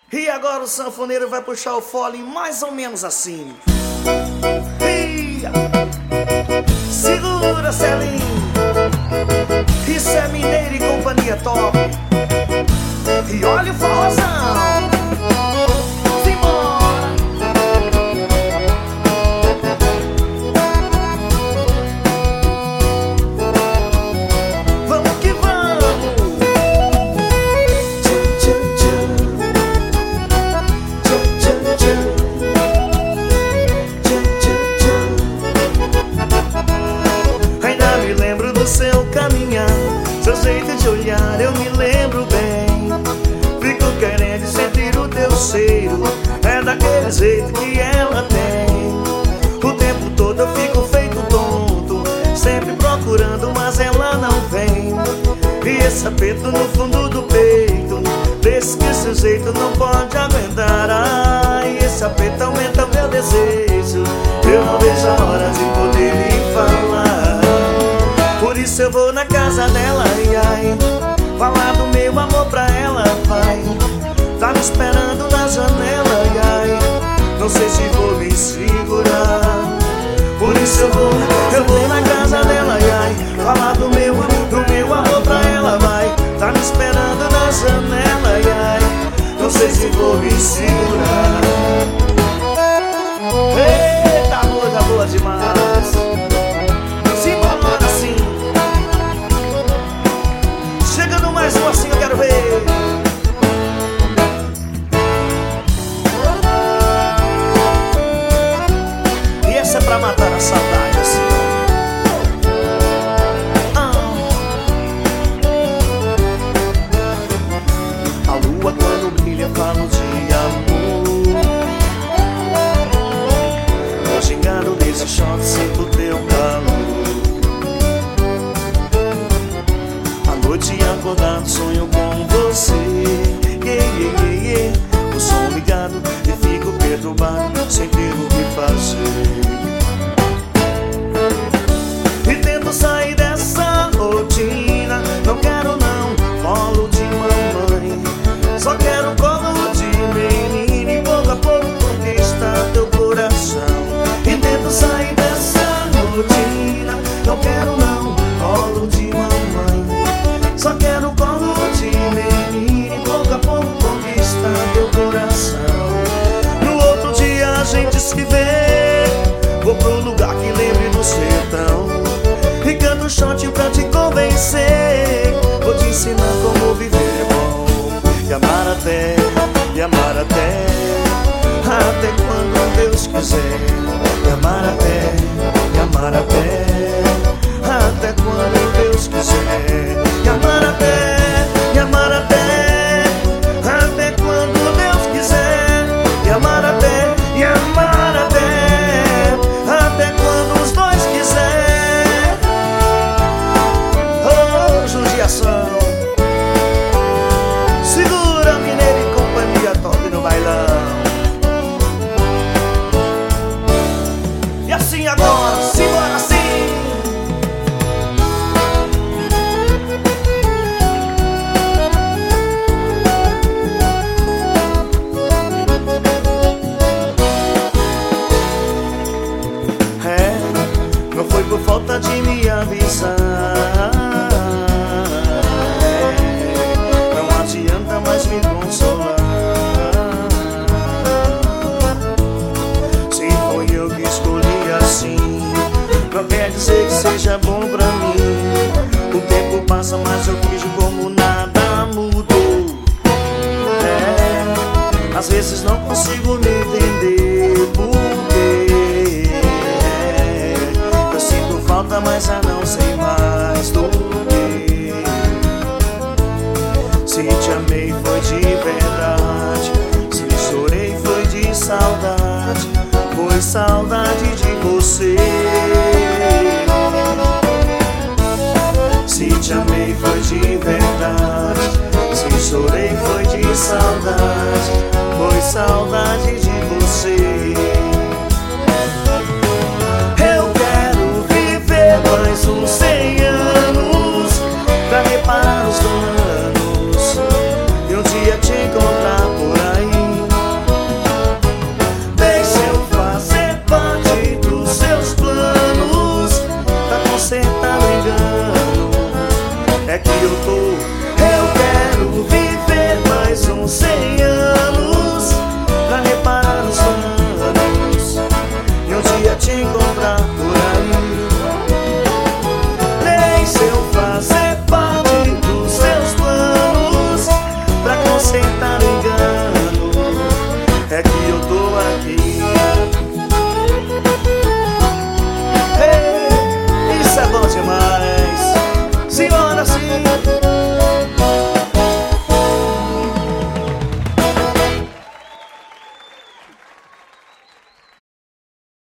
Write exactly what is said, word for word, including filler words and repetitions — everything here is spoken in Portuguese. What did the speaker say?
E agora o sanfoneiro vai puxar o fole mais ou menos assim. Ia. Segura, Celinho. Isso é Mineiro e Companhia Top. E olha o forrozão. Simbora. Vamos que vamos. Tchum, tchum, tchum. Tchum, tchum, tchum. Tchum, tchum, tchum. Ainda me lembro do seu caminhar, seu jeito de olhar, eu me lembro bem. Fico querendo sentir o teu cheiro, é daquele jeito que ela tem. O tempo todo eu fico feito tonto, sempre procurando, mas ela não vem. E esse aperto no fundo do peito, desse que seu jeito não pode aguentar. Ai, esse aperto aumenta o meu desejo, eu não vejo a hora de poder lhe falar. Por isso eu vou na casa dela, ai, ai, falar do meu amor pra ela, vai. Tá me esperando na janela, ai, ai, não sei se vou me segurar. Por isso eu vou, eu vou na casa dela, ai, ai, falar do meu, do meu amor pra ela, vai. Tá me esperando na janela, ai, ai, não sei se vou me segurar. Eita, coisa boa demais. Simbora assim. Chegando mais um assim, eu quero ver. E essa é pra matar a saudade assim. Ah. A lua quando brilha falo de amor. Tô chegando nesse choque, sinto teu calor. À noite acordado sonho com você, yeah, yeah, yeah, yeah. O som ligado e fico perturbado, sem ter o que fazer. E tento sair dessa rotina, não quero não colo de mamãe, só quero colo de menina e pouco a pouco conquistar teu coração. E tento sair dessa rotina, não quero não colo de mamãe, só quero colo de menina e pouco a pouco conquistar teu coração. No outro dia a gente se vê, vou pro lugar que lembre do sertão e canto um shot pra te convencer. Vou te ensinar como viver é bom, e amar até, e amar até, até quando Deus quiser. E amar até, e amar até, até quando Deus quiser. E amar até, e amar até, até quando Deus quiser. E amar até, e amar até, até quando os dois quiser. Oh, judiação. Segura, Mineiro e Companhia Top no bailão. E assim agora, simbora assim. Não foi por falta de me avisar, é, não adianta mais me consolar. Se foi eu que escolhi assim, não quer dizer que seja bom pra mim. O tempo passa, mas eu vejo como nada mudou. É, às vezes não consigo me